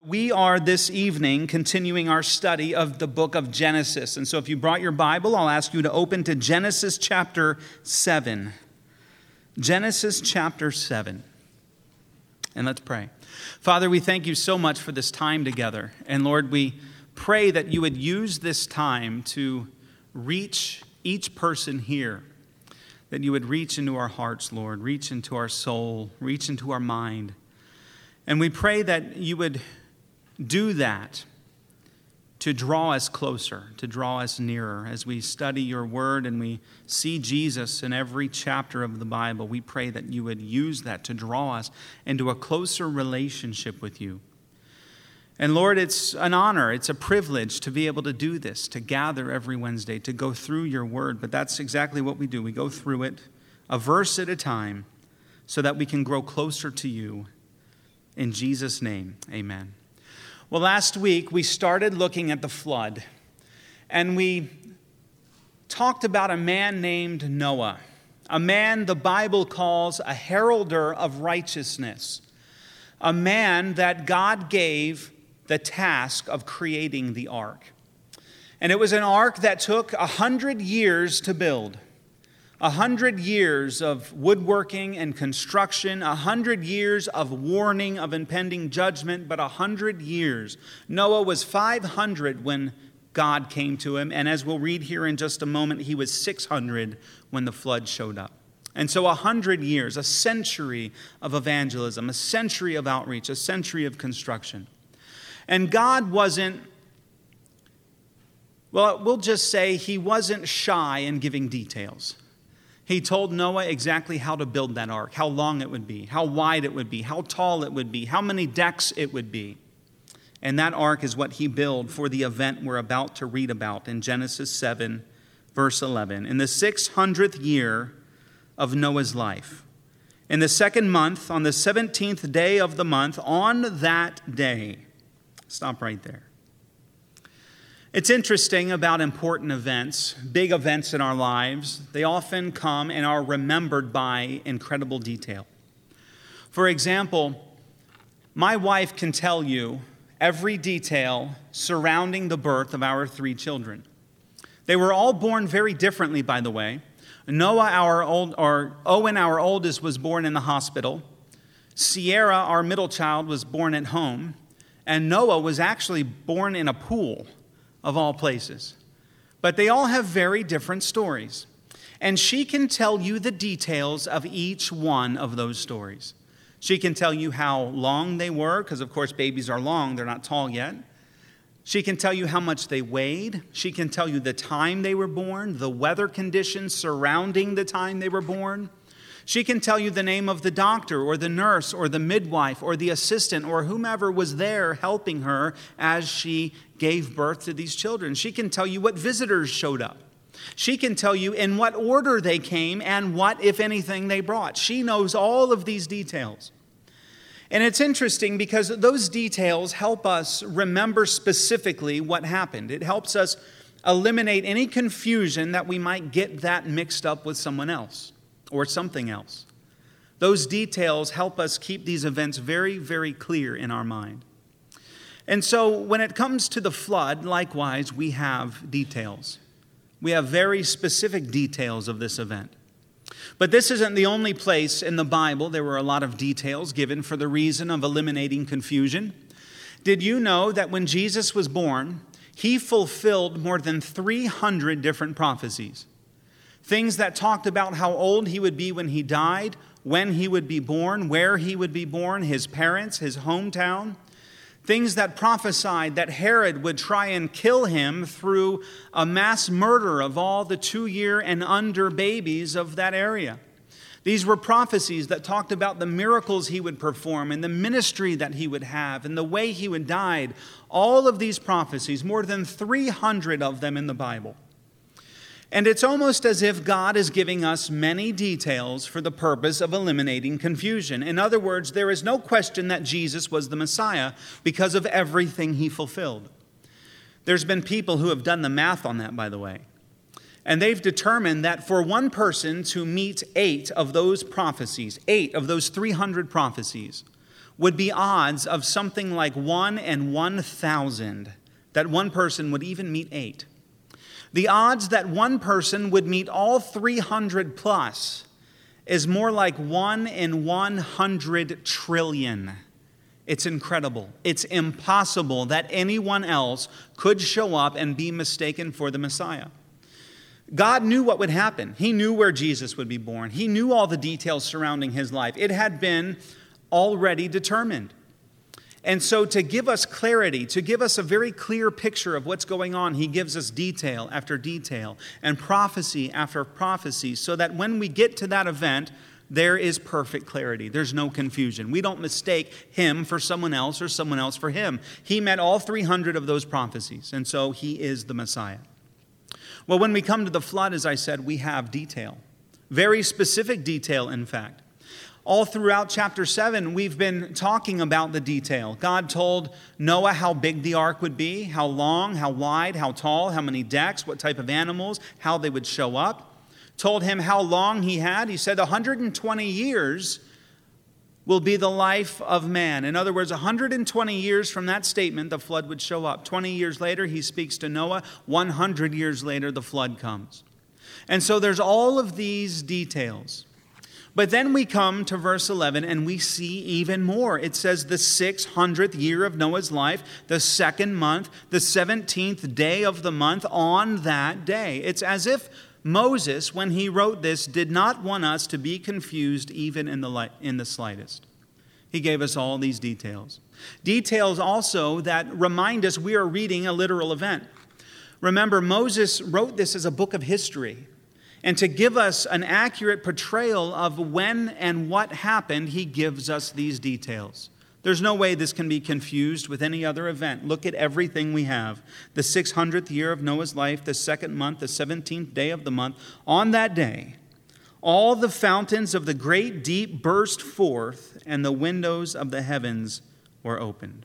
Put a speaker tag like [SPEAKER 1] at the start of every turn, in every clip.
[SPEAKER 1] We are this evening continuing our study of the book of Genesis. And so if you brought your Bible, I'll ask you to open to Genesis chapter 7. Genesis chapter 7. And let's pray. Father, we thank you so much for this time together. And Lord, we pray that you would use this time to reach each person here. That you would reach into our hearts, Lord, reach into our soul, reach into our mind. And we pray that you would do that to draw us closer, to draw us nearer. As we study your word and we see Jesus in every chapter of the Bible, we pray that you would use that to draw us into a closer relationship with you. And Lord, it's an honor, it's a privilege to be able to do this, to gather every Wednesday, to go through your word. But that's exactly what we do. We go through it a verse at a time so that we can grow closer to you. In Jesus' name, amen. Well, last week we started looking at the flood, and we talked about a man named Noah, a man the Bible calls a heralder of righteousness, a man that God gave the task of creating the ark. And it was an ark that took 100 years to build. 100 years of woodworking and construction, 100 years of warning of impending judgment, but 100 years. Noah was 500 when God came to him, and as we'll read here in just a moment, he was 600 when the flood showed up. And so 100 years, a century of evangelism, a century of outreach, a century of construction. And God wasn't, well, we'll just say he wasn't shy in giving details. He told Noah exactly how to build that ark, how long it would be, how wide it would be, how tall it would be, how many decks it would be. And that ark is what he built for the event we're about to read about in Genesis 7, verse 11. In the 600th year of Noah's life, in the second month, on the 17th day of the month, on that day, stop right there. It's interesting about important events, big events in our lives. They often come and are remembered by incredible detail. For example, my wife can tell you every detail surrounding the birth of our 3 children. They were all born very differently, by the way. Owen, our oldest, was born in the hospital. Sierra, our middle child, was born at home. And Noah was actually born in a pool, of all places. But they all have very different stories. And she can tell you the details of each one of those stories. She can tell you how long they were, because of course babies are long, they're not tall yet. She can tell you how much they weighed. She can tell you the time they were born, the weather conditions surrounding the time they were born. She can tell you the name of the doctor or the nurse or the midwife or the assistant or whomever was there helping her as she gave birth to these children. She can tell you what visitors showed up. She can tell you in what order they came and what, if anything, they brought. She knows all of these details. And it's interesting because those details help us remember specifically what happened. It helps us eliminate any confusion that we might get that mixed up with someone else or something else. Those details help us keep these events very, very clear in our mind. And so when it comes to the flood, likewise, we have details. We have very specific details of this event. But this isn't the only place in the Bible there were a lot of details given for the reason of eliminating confusion. Did you know that when Jesus was born, he fulfilled more than 300 different prophecies? Things that talked about how old he would be when he died, when he would be born, where he would be born, his parents, his hometown. Things that prophesied that Herod would try and kill him through a mass murder of all the 2-year and under babies of that area. These were prophecies that talked about the miracles he would perform and the ministry that he would have and the way he would die. All of these prophecies, more than 300 of them in the Bible. And it's almost as if God is giving us many details for the purpose of eliminating confusion. In other words, there is no question that Jesus was the Messiah because of everything he fulfilled. There's been people who have done the math on that, by the way. And they've determined that for one person to meet 8 of those prophecies, 8 of those 300 prophecies, would be odds of something like 1 in 1,000 that one person would even meet 8. The odds that one person would meet all 300 plus is more like 1 in 100 trillion. It's incredible. It's impossible that anyone else could show up and be mistaken for the Messiah. God knew what would happen. He knew where Jesus would be born. He knew all the details surrounding his life. It had been already determined. And so to give us clarity, to give us a very clear picture of what's going on, he gives us detail after detail and prophecy after prophecy so that when we get to that event, there is perfect clarity. There's no confusion. We don't mistake him for someone else or someone else for him. He met all 300 of those prophecies, and so he is the Messiah. Well, when we come to the flood, as I said, we have detail. Very specific detail, in fact. All throughout chapter 7, we've been talking about the detail. God told Noah how big the ark would be, how long, how wide, how tall, how many decks, what type of animals, how they would show up. Told him how long he had. He said 120 years will be the life of man. In other words, 120 years from that statement, the flood would show up. 20 years later, he speaks to Noah. 100 years later, the flood comes. And so there's all of these details. But then we come to verse 11 and we see even more. It says the 600th year of Noah's life, the second month, the 17th day of the month, on that day. It's as if Moses, when he wrote this, did not want us to be confused even in the slightest. He gave us all these details. Details also that remind us we are reading a literal event. Remember, Moses wrote this as a book of history. And to give us an accurate portrayal of when and what happened, he gives us these details. There's no way this can be confused with any other event. Look at everything we have. The 600th year of Noah's life, the second month, the 17th day of the month. On that day, all the fountains of the great deep burst forth, and the windows of the heavens were opened.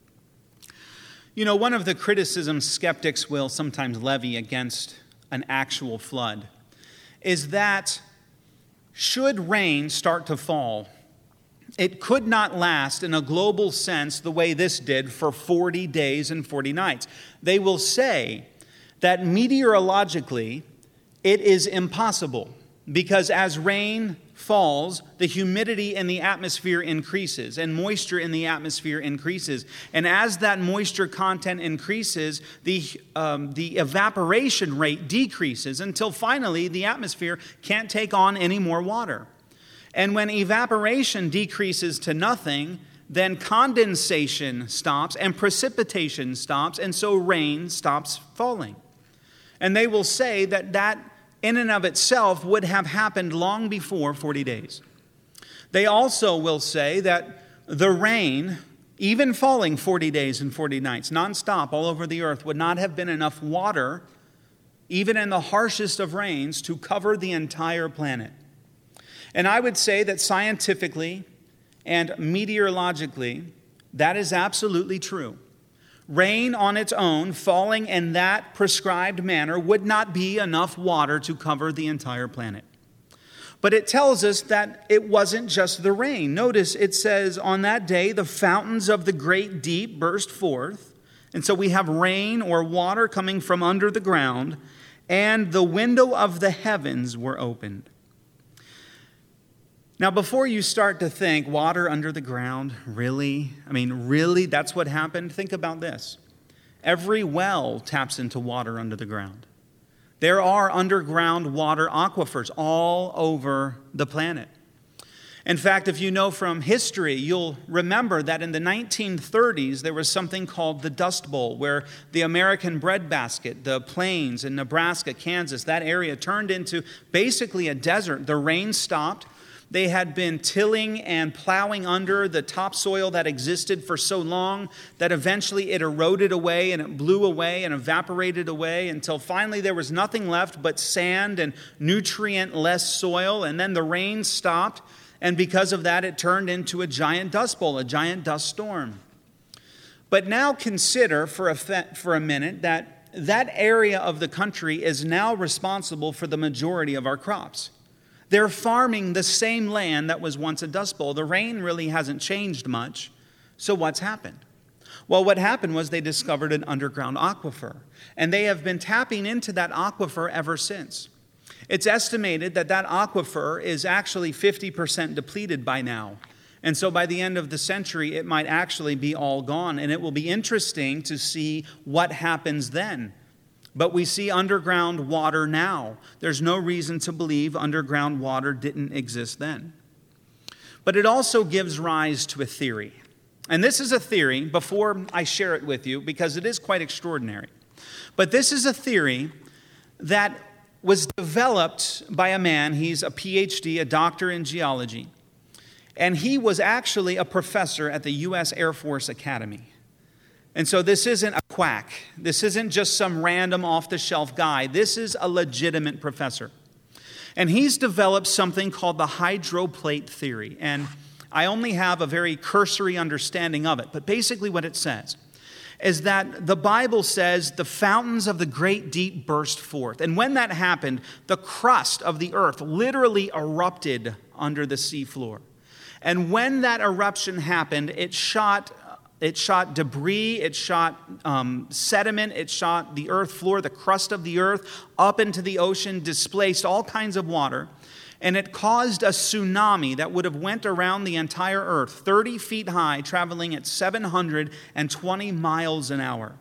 [SPEAKER 1] You know, one of the criticisms skeptics will sometimes levy against an actual flood is that should rain start to fall, it could not last in a global sense the way this did for 40 days and 40 nights. They will say that meteorologically it is impossible because as rain falls, the humidity in the atmosphere increases and moisture in the atmosphere increases. And as that moisture content increases, the evaporation rate decreases until finally the atmosphere can't take on any more water. And when evaporation decreases to nothing, then condensation stops and precipitation stops, and so rain stops falling. And they will say that in and of itself would have happened long before 40 days. They also will say that the rain, even falling 40 days and 40 nights, nonstop all over the earth, would not have been enough water, even in the harshest of rains, to cover the entire planet. And I would say that scientifically and meteorologically, that is absolutely true. Rain on its own, falling in that prescribed manner, would not be enough water to cover the entire planet. But it tells us that it wasn't just the rain. Notice it says, on that day, the fountains of the great deep burst forth. And so we have rain or water coming from under the ground, and the window of the heavens were opened. Now, before you start to think, water under the ground, really? Really, that's what happened? Think about this. Every well taps into water under the ground. There are underground water aquifers all over the planet. In fact, if you know from history, you'll remember that in the 1930s, there was something called the Dust Bowl, where the American breadbasket, the plains in Nebraska, Kansas, that area turned into basically a desert. The rain stopped. They had been tilling and plowing under the topsoil that existed for so long that eventually it eroded away and it blew away and evaporated away until finally there was nothing left but sand and nutrient-less soil. And then the rain stopped, and because of that, it turned into a giant dust bowl, a giant dust storm. But now consider for a minute that area of the country is now responsible for the majority of our crops. They're farming the same land that was once a dust bowl. The rain really hasn't changed much. So what's happened? Well, what happened was they discovered an underground aquifer, and they have been tapping into that aquifer ever since. It's estimated that that aquifer is actually 50% depleted by now. And so by the end of the century, it might actually be all gone. And it will be interesting to see what happens then. But we see underground water now. There's no reason to believe underground water didn't exist then. But it also gives rise to a theory. And this is a theory, before I share it with you, because it is quite extraordinary. But this is a theory that was developed by a man. He's a PhD, a doctor in geology. And he was actually a professor at the U.S. Air Force Academy. And so this isn't a quack. This isn't just some random off-the-shelf guy. This is a legitimate professor. And he's developed something called the hydroplate theory. And I only have a very cursory understanding of it. But basically what it says is that the Bible says the fountains of the great deep burst forth. And when that happened, the crust of the earth literally erupted under the seafloor. And when that eruption happened, it shot debris, it shot sediment, it shot the earth floor, the crust of the earth, up into the ocean, displaced all kinds of water. And it caused a tsunami that would have went around the entire earth, 30 feet high, traveling at 720 miles an hour.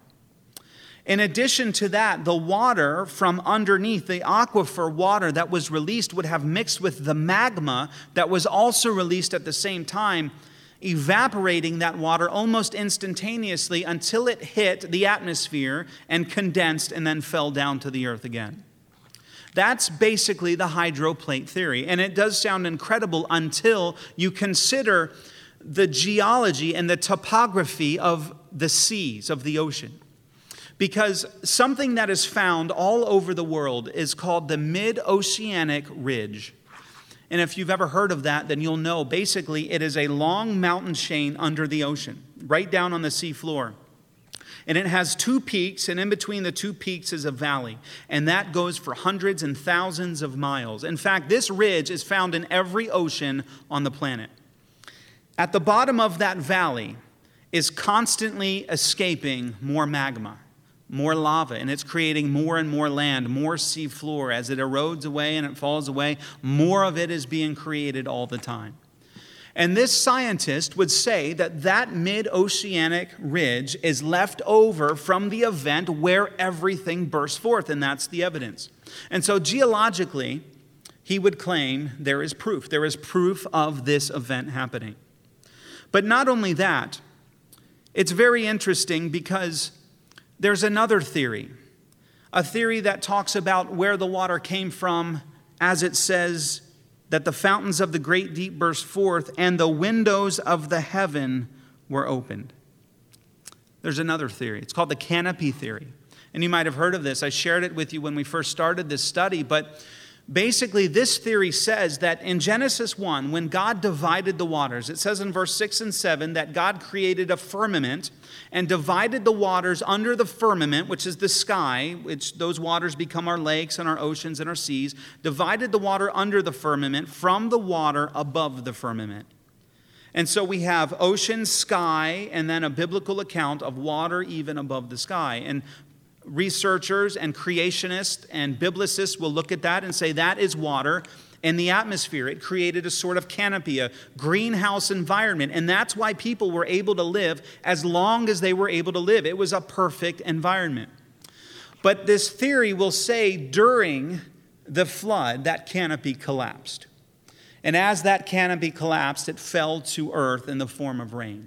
[SPEAKER 1] In addition to that, the water from underneath, the aquifer water that was released, would have mixed with the magma that was also released at the same time, evaporating that water almost instantaneously until it hit the atmosphere and condensed and then fell down to the earth again. That's basically the hydroplate theory. And it does sound incredible until you consider the geology and the topography of the seas, of the ocean. Because something that is found all over the world is called the Mid-Oceanic Ridge. And if you've ever heard of that, then you'll know basically it is a long mountain chain under the ocean, right down on the seafloor. And it has two peaks, and in between the two peaks is a valley. And that goes for hundreds and thousands of miles. In fact, this ridge is found in every ocean on the planet. At the bottom of that valley is constantly escaping more magma, more lava, and it's creating more and more land, more seafloor. As it erodes away and it falls away, more of it is being created all the time. And this scientist would say that that mid-oceanic ridge is left over from the event where everything burst forth, and that's the evidence. And so geologically, he would claim there is proof. There is proof of this event happening. But not only that, it's very interesting because there's another theory, a theory that talks about where the water came from, as it says that the fountains of the great deep burst forth and the windows of the heaven were opened. There's another theory. It's called the canopy theory. And you might have heard of this. I shared it with you when we first started this study. But basically, this theory says that in Genesis 1, when God divided the waters, it says in verse 6 and 7 that God created a firmament and divided the waters under the firmament, which is the sky, which those waters become our lakes and our oceans and our seas, divided the water under the firmament from the water above the firmament. And so we have ocean, sky, and then a biblical account of water even above the sky. And researchers and creationists and biblicists will look at that and say that is water in the atmosphere. It created a sort of canopy, a greenhouse environment. And that's why people were able to live as long as they were able to live. It was a perfect environment. But this theory will say during the flood, that canopy collapsed. And as that canopy collapsed, it fell to earth in the form of rain.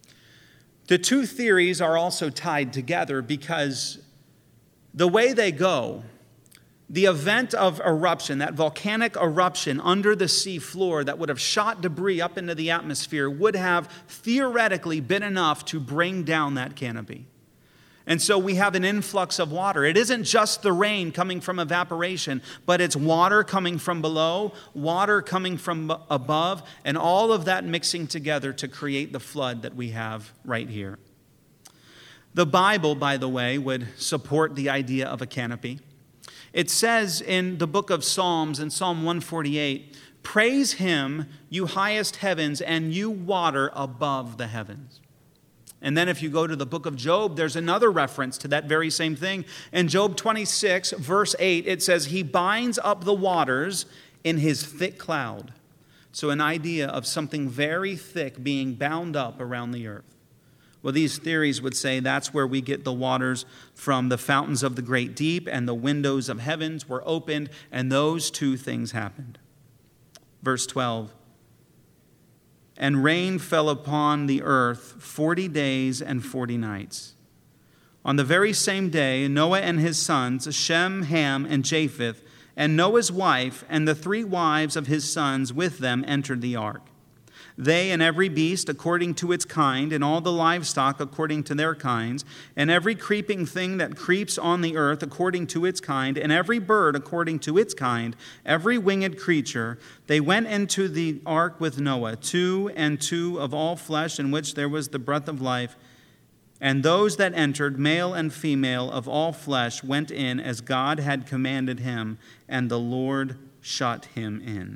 [SPEAKER 1] The two theories are also tied together because the way they go, the event of eruption, that volcanic eruption under the sea floor that would have shot debris up into the atmosphere, would have theoretically been enough to bring down that canopy. And so we have an influx of water. It isn't just the rain coming from evaporation, but it's water coming from below, water coming from above, and all of that mixing together to create the flood that we have right here. The Bible, by the way, would support the idea of a canopy. It says in the book of Psalms, in Psalm 148, "Praise him, you highest heavens, and you water above the heavens." And then if you go to the book of Job, there's another reference to that very same thing. In Job 26, verse 8, it says, "He binds up the waters in his thick cloud." So an idea of something very thick being bound up around the earth. Well, these theories would say that's where we get the waters from. The fountains of the great deep and the windows of heavens were opened, and those two things happened. Verse 12, "And rain fell upon the earth 40 days and 40 nights. On the very same day, Noah and his sons, Shem, Ham, and Japheth, and Noah's wife, and the 3 wives of his sons with them entered the ark. They and every beast according to its kind, and all the livestock according to their kinds, and every creeping thing that creeps on the earth according to its kind, and every bird according to its kind, every winged creature, they went into the ark with Noah, 2 and 2 of all flesh in which there was the breath of life. And those that entered, male and female of all flesh, went in as God had commanded him, and the Lord shut him in."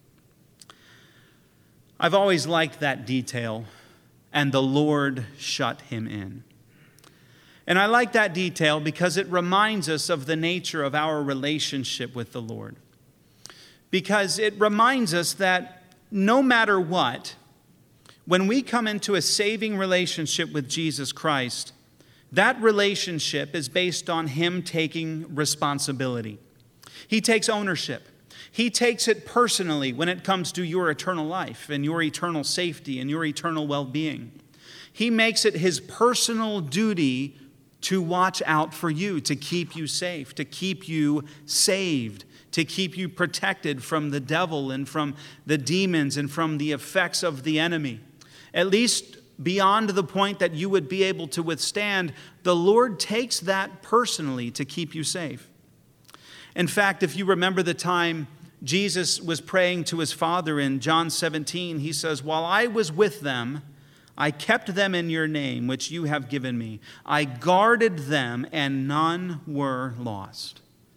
[SPEAKER 1] I've always liked that detail, "and the Lord shut him in." And I like that detail because it reminds us of the nature of our relationship with the Lord. Because it reminds us that no matter what, when we come into a saving relationship with Jesus Christ, that relationship is based on him taking responsibility. He takes ownership. He takes it personally when it comes to your eternal life and your eternal safety and your eternal well-being. He makes it his personal duty to watch out for you, to keep you safe, to keep you saved, to keep you protected from the devil and from the demons and from the effects of the enemy. At least beyond the point that you would be able to withstand, the Lord takes that personally to keep you safe. In fact, if you remember the time Jesus was praying to his Father in John 17, he says, "While I was with them, I kept them in your name, which you have given me. I guarded them, and none were lost."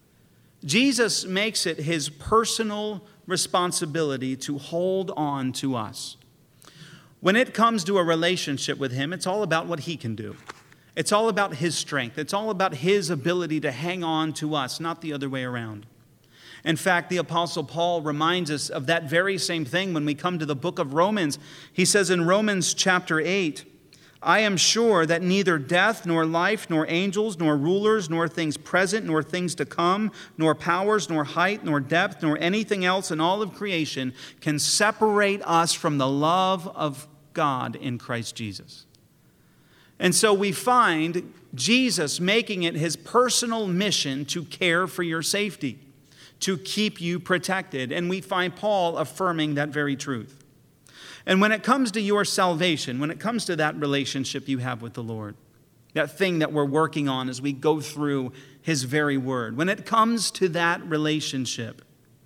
[SPEAKER 1] Jesus makes it his personal responsibility to hold on to us. When it comes to a relationship with him, it's all about what he can do. It's all about his strength. It's all about his ability to hang on to us, not the other way around. In fact, the Apostle Paul reminds us of that very same thing when we come to the book of Romans. He says in Romans chapter 8, "I am sure that neither death, nor life, nor angels, nor rulers, nor things present, nor things to come, nor powers, nor height, nor depth, nor anything else in all of creation can separate us from the love of God in Christ Jesus." And so we find Jesus making it his personal mission to care for your safety, to keep you protected. And we find Paul affirming that very truth. And when it comes to your salvation, when it comes to that relationship you have with the Lord, that thing that we're working on as we go through his very word, when it comes to that relationship,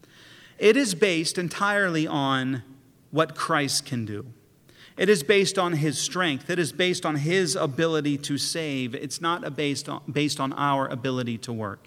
[SPEAKER 1] it is based entirely on what Christ can do. It is based on his strength. It is based on his ability to save. It's not based on our ability to work.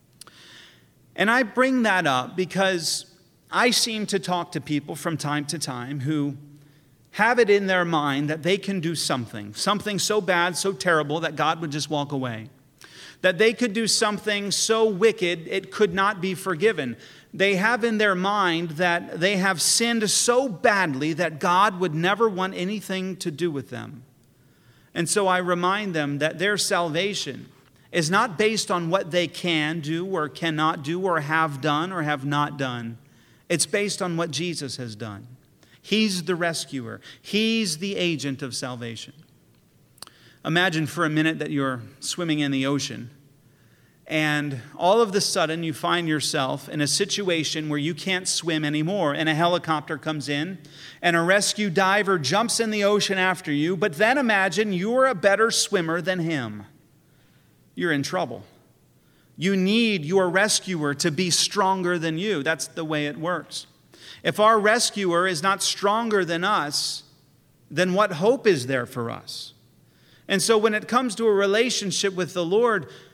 [SPEAKER 1] And I bring that up because I seem to talk to people from time to time who have it in their mind that they can do something so bad, so terrible that God would just walk away. That they could do something so wicked it could not be forgiven. They have in their mind that they have sinned so badly that God would never want anything to do with them. And so I remind them that their salvation is not based on what they can do or cannot do or have done or have not done. It's based on what Jesus has done. He's the rescuer. He's the agent of salvation. Imagine for a minute that you're swimming in the ocean and all of a sudden you find yourself in a situation where you can't swim anymore, and a helicopter comes in and a rescue diver jumps in the ocean after you, but then imagine you're a better swimmer than him. You're in trouble. You need your rescuer to be stronger than you. That's the way it works. If our rescuer is not stronger than us, then what hope is there for us? And so when it comes to a relationship with the Lord,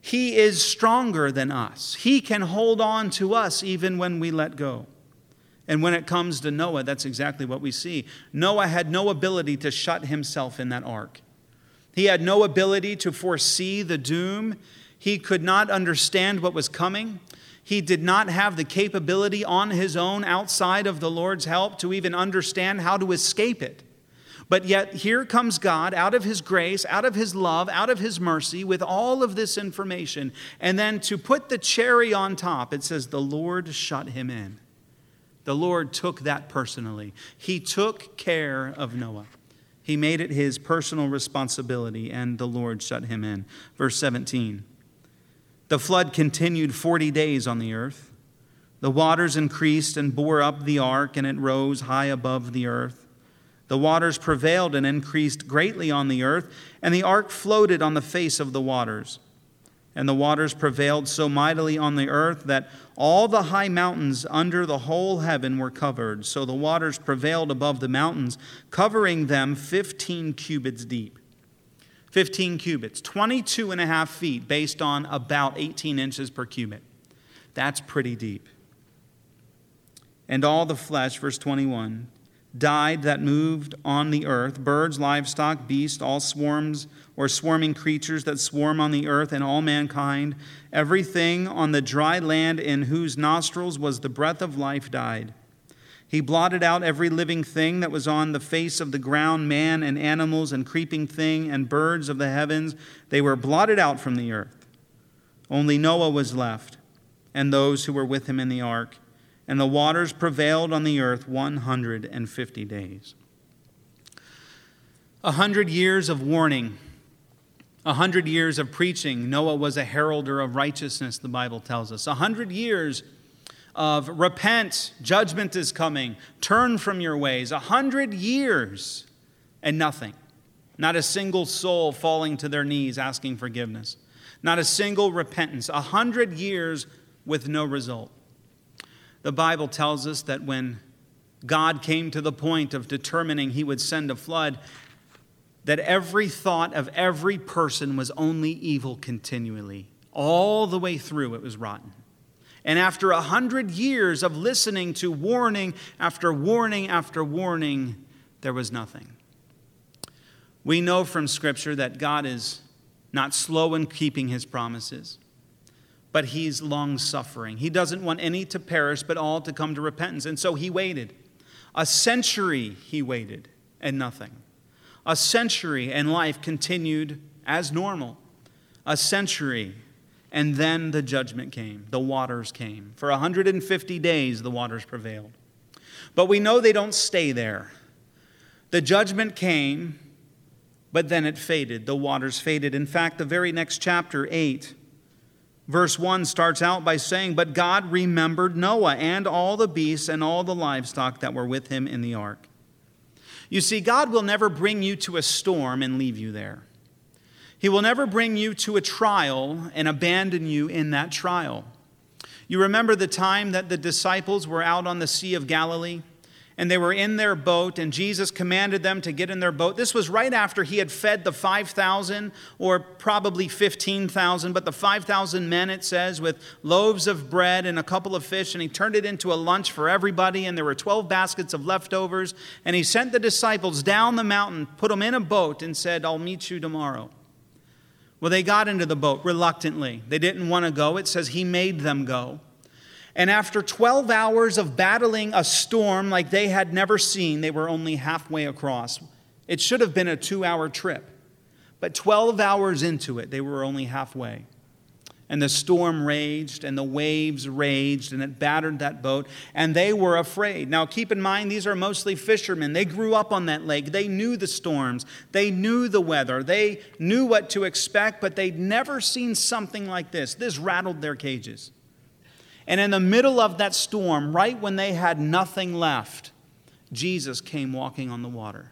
[SPEAKER 1] He is stronger than us. He can hold on to us even when we let go. And when it comes to Noah, that's exactly what we see. Noah had no ability to shut himself in that ark. He had no ability to foresee the doom. He could not understand what was coming. He did not have the capability on his own, outside of the Lord's help, to even understand how to escape it. But yet here comes God out of his grace, out of his love, out of his mercy, with all of this information. And then to put the cherry on top, it says the Lord shut him in. The Lord took that personally. He took care of Noah. He made it his personal responsibility, and the Lord shut him in. Verse 17. The flood continued 40 days on the earth. The waters increased and bore up the ark, and it rose high above the earth. The waters prevailed and increased greatly on the earth, and the ark floated on the face of the waters. And the waters prevailed so mightily on the earth that all the high mountains under the whole heaven were covered. So the waters prevailed above the mountains, covering them 15 cubits deep. 15 cubits, 22 and a half feet, based on about 18 inches per cubit. That's pretty deep. And all the flesh, verse 21, died that moved on the earth, birds, livestock, beasts, all swarms or swarming creatures that swarm on the earth, and all mankind. Everything on the dry land in whose nostrils was the breath of life died. He blotted out every living thing that was on the face of the ground, man and animals and creeping thing and birds of the heavens. They were blotted out from the earth. Only Noah was left, and those who were with him in the ark. And the waters prevailed on the earth 150 days. 100 years of warning, 100 years of preaching. Noah was a heralder of righteousness, the Bible tells us. 100 years of repent, judgment is coming, turn from your ways. 100 years and nothing. Not a single soul falling to their knees asking forgiveness. Not a single repentance. 100 years with no result. The Bible tells us that when God came to the point of determining he would send a flood, that every thought of every person was only evil continually. All the way through it was rotten. And after 100 years of listening to warning after warning after warning, there was nothing. We know from Scripture that God is not slow in keeping his promises, but he's long-suffering. He doesn't want any to perish, but all to come to repentance. And so he waited. A century he waited, and nothing. A century, and life continued as normal. A century, and then the judgment came. The waters came. For 150 days, the waters prevailed. But we know they don't stay there. The judgment came, but then it faded. The waters faded. In fact, the very next chapter, 8, Verse 1 starts out by saying, "But God remembered Noah and all the beasts and all the livestock that were with him in the ark." You see, God will never bring you to a storm and leave you there. He will never bring you to a trial and abandon you in that trial. You remember the time that the disciples were out on the Sea of Galilee? And they were in their boat, and Jesus commanded them to get in their boat. This was right after he had fed the 5,000, or probably 15,000, but the 5,000 men, it says, with loaves of bread and a couple of fish, and he turned it into a lunch for everybody, and there were 12 baskets of leftovers. And he sent the disciples down the mountain, put them in a boat, and said, "I'll meet you tomorrow." Well, they got into the boat reluctantly. They didn't want to go. It says he made them go. And after 12 hours of battling a storm like they had never seen, they were only halfway across. It should have been a 2-hour trip. But 12 hours into it, they were only halfway. And the storm raged, and the waves raged, and it battered that boat, and they were afraid. Now, keep in mind, these are mostly fishermen. They grew up on that lake. They knew the storms. They knew the weather. They knew what to expect, but they'd never seen something like this. This rattled their cages. And in the middle of that storm, right when they had nothing left, Jesus came walking on the water.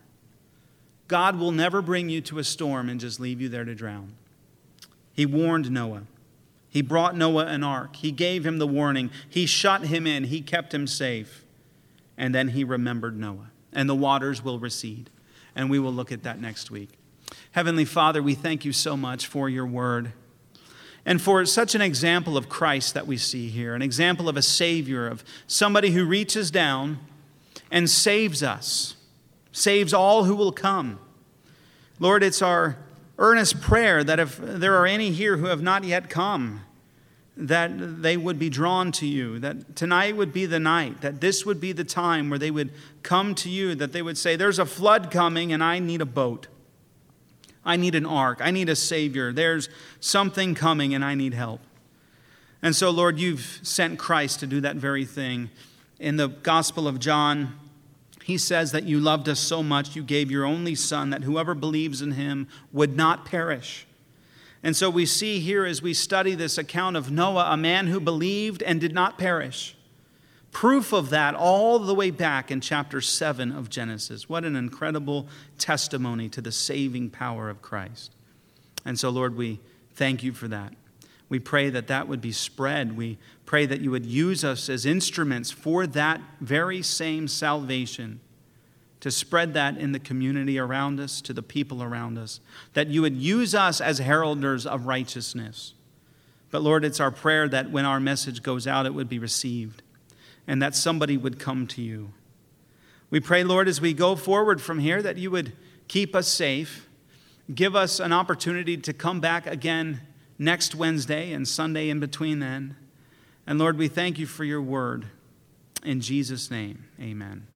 [SPEAKER 1] God will never bring you to a storm and just leave you there to drown. He warned Noah. He brought Noah an ark. He gave him the warning. He shut him in. He kept him safe. And then he remembered Noah. And the waters will recede. And we will look at that next week. Heavenly Father, we thank you so much for your word. And for such an example of Christ that we see here, an example of a Savior, of somebody who reaches down and saves us, saves all who will come. Lord, it's our earnest prayer that if there are any here who have not yet come, that they would be drawn to you, that tonight would be the night, that this would be the time where they would come to you, that they would say, there's a flood coming and I need a boat. I need an ark. I need a Savior. There's something coming and I need help. And so, Lord, you've sent Christ to do that very thing. In the Gospel of John, he says that you loved us so much you gave your only Son, that whoever believes in him would not perish. And so we see here as we study this account of Noah, a man who believed and did not perish. Proof of that all the way back in chapter 7 of Genesis. What an incredible testimony to the saving power of Christ. And so, Lord, we thank you for that. We pray that that would be spread. We pray that you would use us as instruments for that very same salvation, to spread that in the community around us, to the people around us, that you would use us as heralders of righteousness. But Lord, it's our prayer that when our message goes out, it would be received, and that somebody would come to you. We pray, Lord, as we go forward from here, that you would keep us safe, give us an opportunity to come back again next Wednesday and Sunday in between then. And Lord, we thank you for your word. In Jesus' name, amen.